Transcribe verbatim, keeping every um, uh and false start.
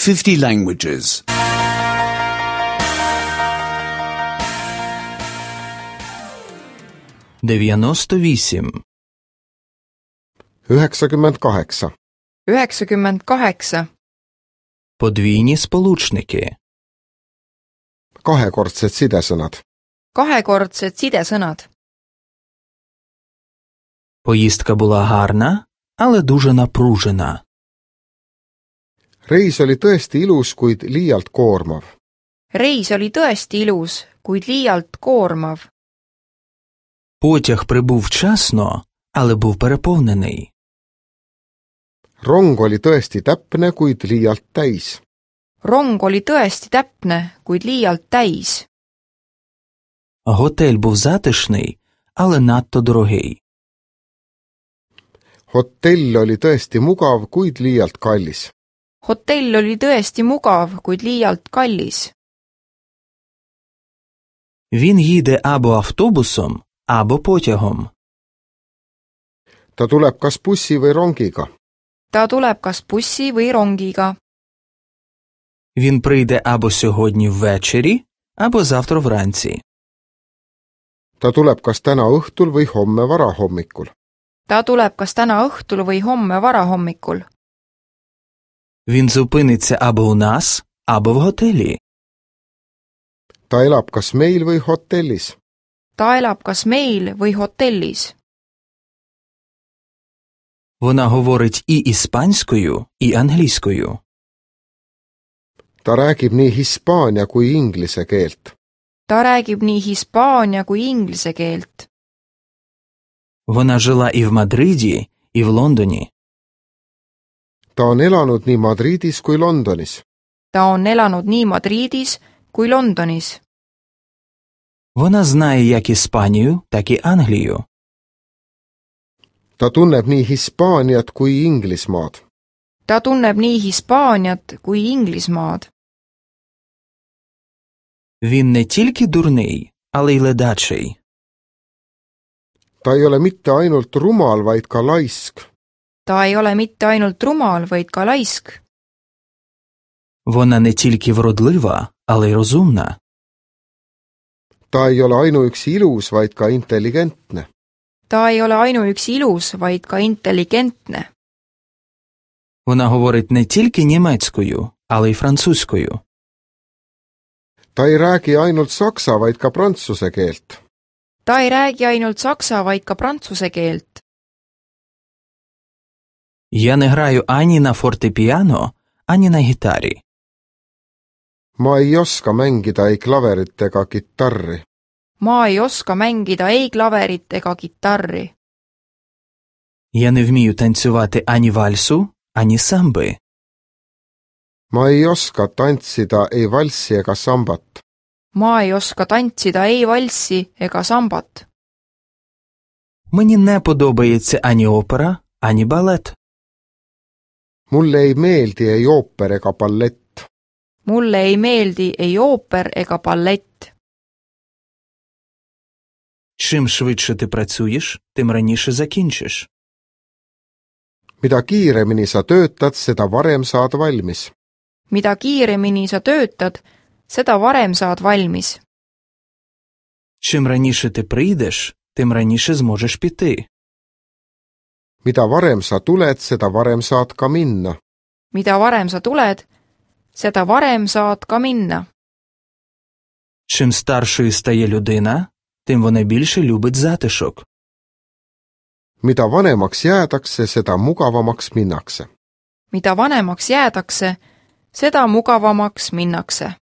fifty languages. дев'яносто вісім. üheksakümmend kaheksa. üheksakümmend kaheksa. Подвійні сполучники. Kahekordsed sidesõnad. Kahekordsed sidesõnad. Поїздка була гарна, але дуже напружена. Reis oli tõesti ilus, kuid liialt koormav. Reis oli tõesti ilus, kuid liialt koormav. Потяг прибув вчасно, але був переповнений. Rong oli tõesti täpne, kuid liialt täis. Rong oli tõesti täpne, kuid liialt täis. Готель був затишний, але надто дорогий. Hotell oli tõesti mugav, kuid liialt kallis. Hotell oli tõesti mugav, kuid liialt kallis. Він їде або автобусом, або потягом. Ta tuleb kas bussi või rongiga. Ta tuleb kas bussi või rongiga. Він прийде або сьогодні ввечері, або завтра вранці. Ta tuleb kas täna õhtul või homme varahommikul. Ta tuleb kas täna õhtul või homme varahommikul. Він зупиниться або у нас, або в готелі. Ta elab kas meil või hotellis. Ta elab kas meil või hotellis. Вона говорить і іспанською, і англійською. Ta räägib nii hispaania kui inglise keelt. Ta räägib nii hispaania kui inglise keelt. Вона жила і в Мадриді, і в Лондоні. Ta on elanud nii Madridis kui Londonis. Ta on elanud nii Madridis kui Londonis. Вона знає як Іспанію, так і Англію. Ta tunneb nii Hispaaniat kui Inglismaad. Ta tunneb nii Hispaaniat kui Inglismaad. Він не тільки дурний, але й ледачий. Ta ei ole mitte ainult rumal, vaid ka laisk. Ta ei ole mitte ainult rumal, vaid ka laisk. Вона не тільки вродлива, але й розумна. Ta ei ole ainuüksi ilus, vaid ka intelligentne. Ta ei ole ainuüksi ilus, vaid ka intelligentne. Вона говорить не тільки німецькою, але й французькою. Ta ei räägi ainult saksa, vaid ka prantsuse keelt. Ta ei räägi ainult saksa, vaid ka prantsuse keelt. Я не граю ані на фортепіано, ані на гітарі. Ma ei oska mängida ei klaverit ega kitarri. Ma ei oska mängida ei klaverit ega kitarri. Я не вмію танцювати ані вальсу, ані самби. Ma ei oska tantsida ei valssi ega sambat. Ma ei oska tantsida ei valssi ega sambat. Мені не подобається ані опера, ані балет. Mulle ei meeldi ei ooper ega ballett. Mulle ei meeldi ei ooper ega ballett. Чим швидше ти працюєш, тим раніше закінчиш. Mida kiiremini sa töötad, seda varem saad valmis. Mida kiiremini sa töötad, seda varem saad valmis. Чим раніше ти прийдеш, тим раніше зможеш піти. Mida varem sa tuled, seda varem saad ka minna. Mida varem sa tuled, seda varem saad ka minna. Чим старшою стає людина, тим вона більше любить затишок. Mida vanemaks jäädakse, seda mugavamaks minnakse. Mida vanemaks jäädakse, seda mugavamaks minnakse.